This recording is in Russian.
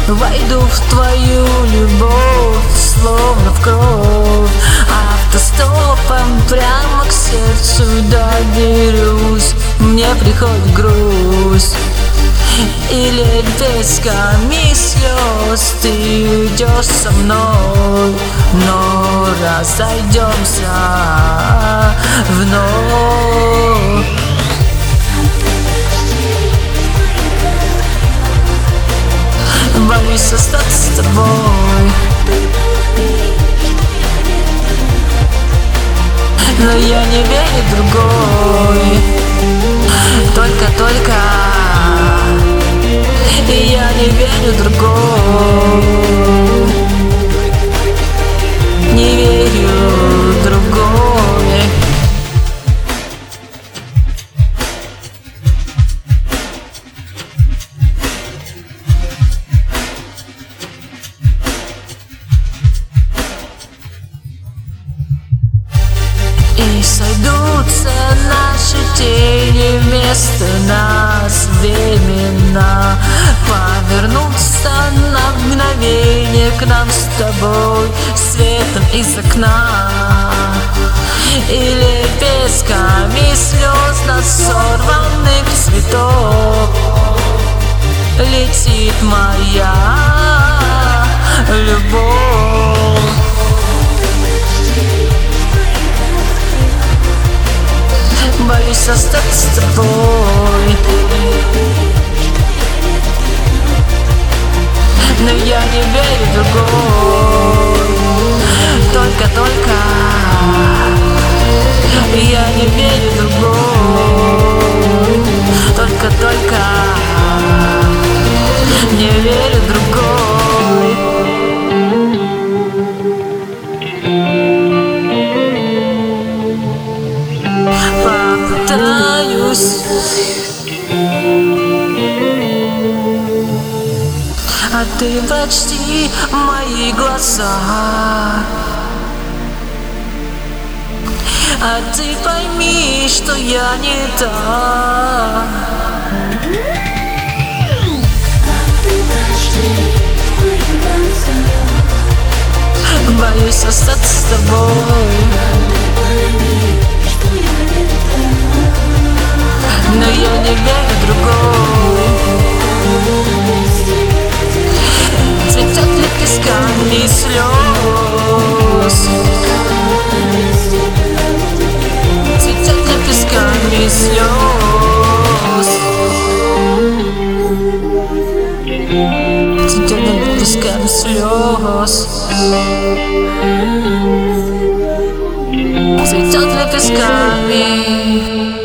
Войду в твою любовь, словно в кровь. Автостопом прямо к сердцу доберусь. Мне приходит грусть, или песками слез ты уйдешь со мной, но разойдемся вновь. Боюсь остаться с тобой, но я не верю в другой. Только и я не верю в другой. Не верю в другой. И сойдутся наши тени, вместо нас времена повернутся на мгновение к нам с тобой светом из окна. Или песками слез на сорванных цветов летит моя любовь. Боюсь остаться с тобой, но я не верю в другой. Только я не верю в другой. Только не верю в другой. Попытаюсь, а ты почти мои глаза. А ты пойми, что я не та. Боюсь остаться с тобой, но я не верю в другой. Цветет ли песками слез? Цветет ли песками слез? Цветет ли песками слез? Цветет ли песками?